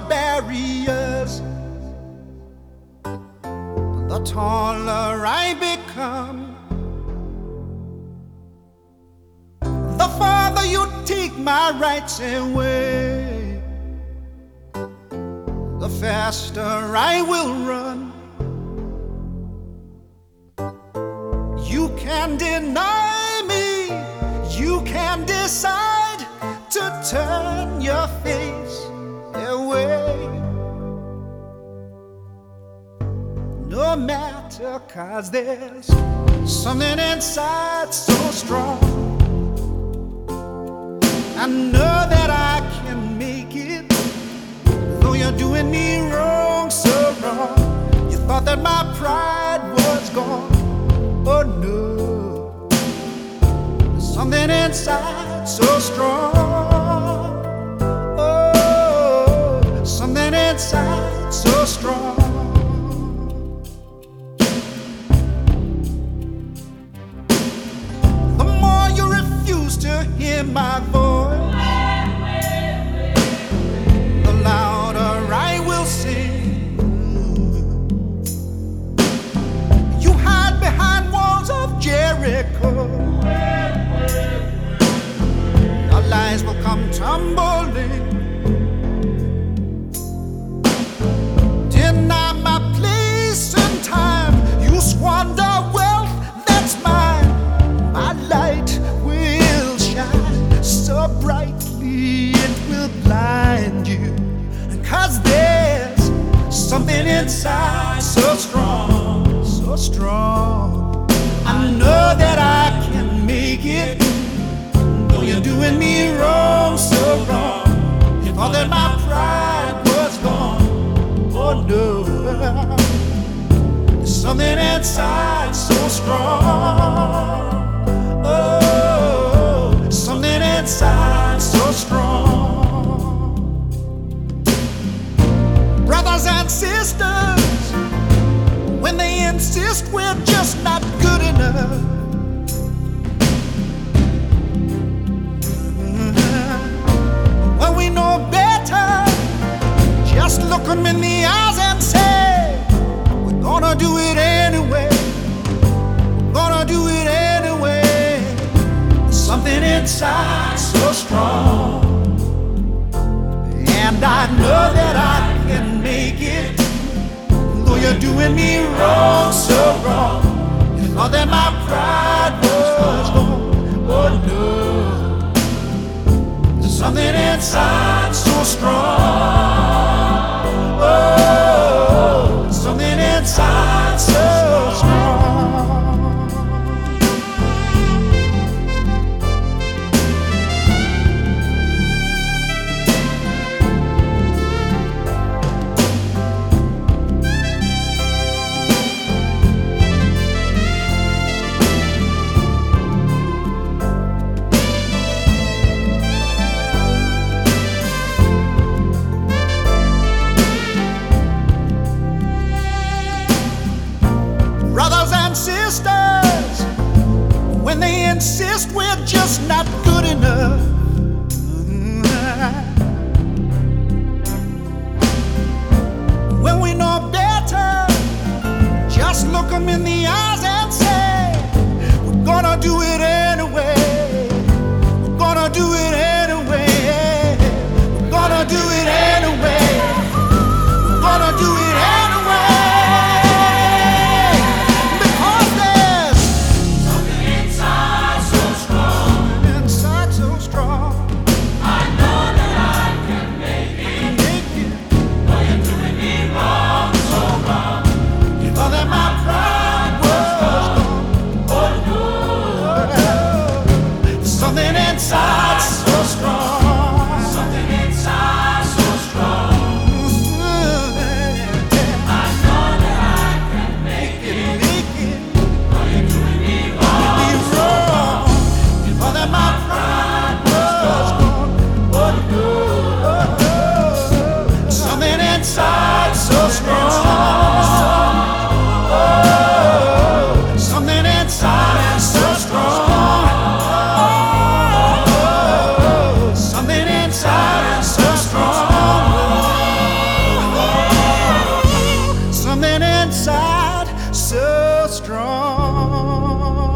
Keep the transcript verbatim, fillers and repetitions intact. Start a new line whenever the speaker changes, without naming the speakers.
barriers, the taller I become. The farther you take my rights away, the faster I will run. You can deny me, you can decide to turn your face away. No matter, 'cause there's something inside so strong. I know that I can make it, though you're doing me wrong, so wrong. You thought that my pride was gone. Oh no, there's something inside so strong. Oh, something inside so strong. The more you refuse to hear my voice, the louder I will sing. You hide behind walls of Jericho, your lies will come tumbling. Deny my place and time, you squander wealth that's mine. My light will shine so brightly it will blind you, 'cause there's something inside so strong, so strong. I know that I can make it, though you're doing me wrong, so wrong. You thought that my pride was gone. Oh no, there's something inside so strong. Oh, something inside so strong. Brothers and sisters, when they insist we're just not good enough, when we know better, just look them in the eyes and say, we're gonna do it anyway. We're gonna do it anyway. There's something inside so strong, and I know that I can make it, though you're doing me wrong, so wrong. You thought that my pride was gone. Oh no, there's something inside so strong. Oh, something inside so strong. Brothers and sisters, when they insist we're just not good enough, when we know better, just look them in the eyes and say, we're gonna do it anyway. We're gonna do it anyway. We're gonna do it anyway. We're gonna do it anyway. My pride inside so strong.